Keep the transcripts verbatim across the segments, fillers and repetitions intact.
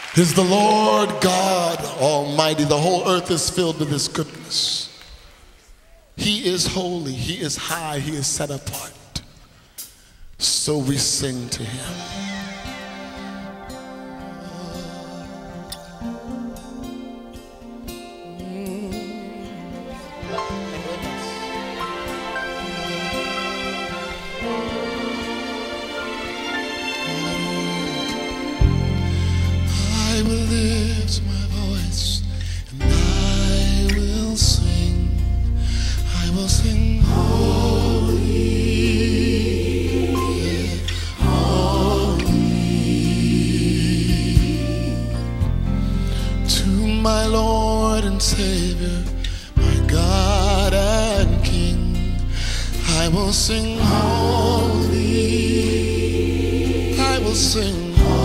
is the Lord God Almighty. The whole earth is filled with his goodness. He is holy, he is high, he is set apart. So we sing to him. I will lift my voice and I will sing. I will sing holy, holy to my Lord and Savior, my God and King. I will sing holy, I will sing.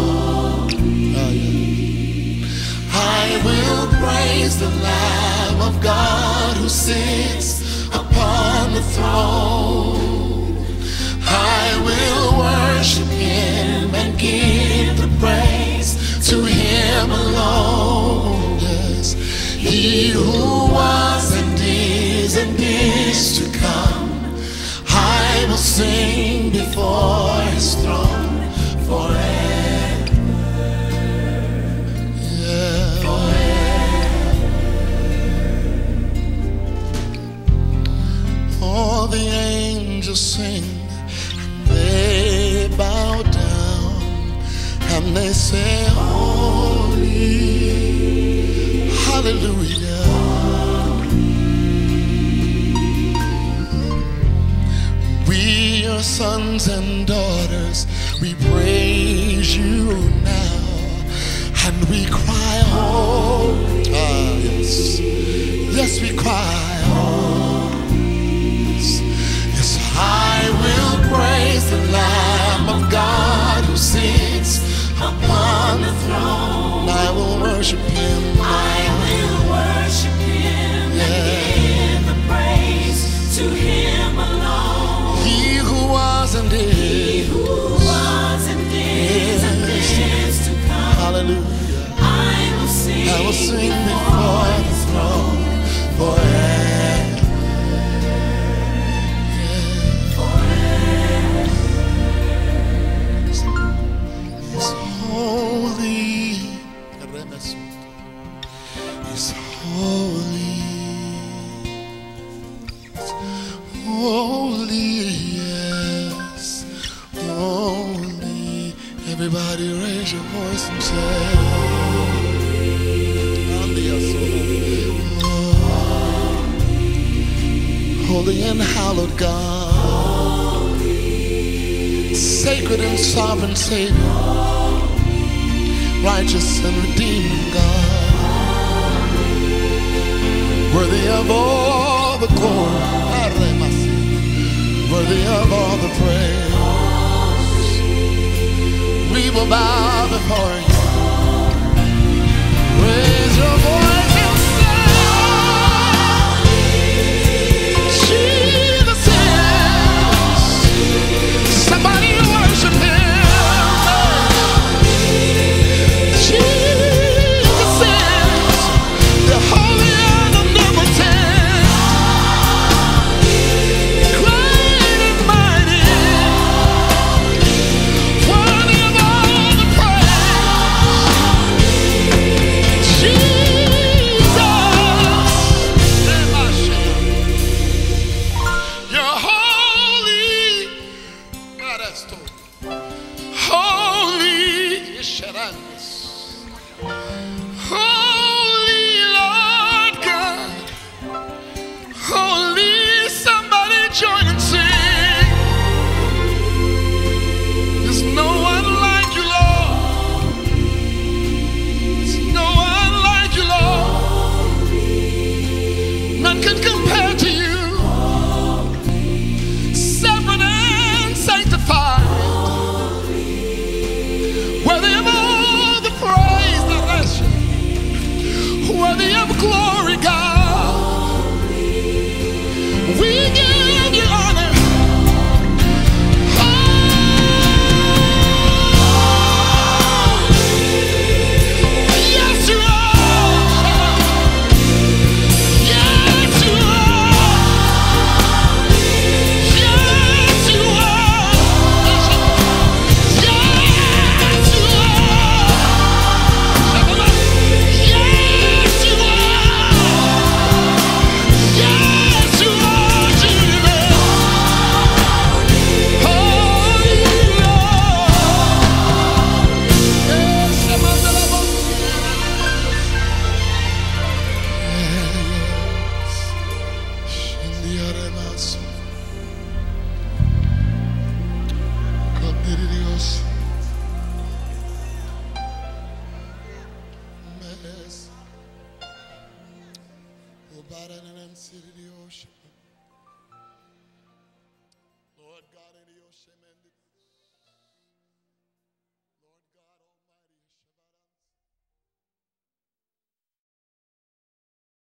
I will praise the Lamb of God who sits upon the throne. I will worship him and give the praise to him alone. Yes, he who was and is and is to come. I will sing before his throne forever. All the angels sing, and they bow down, and they say, holy, hallelujah. We, your sons and daughters, we praise you now, and we cry, holy. Ah, yes, yes, we cry, holy. I will praise the Lamb of God who sits upon the throne. I will worship him. I will worship him, yeah, and give the praise to him alone. He who was and is, he who was and is, and is to come. Hallelujah. I will sing, I will sing before his throne forever. Everybody raise your voice and say, holy, holy and hallowed God, holy, sacred and sovereign Savior, holy, righteous and redeeming God, holy, worthy of all the glory, worthy of all the praise. We will bow before you. Raise your voice and say, Jesus is. Somebody worship him. Jesus is the holy and omnipotent, great and mighty. Lord God, in the ocean,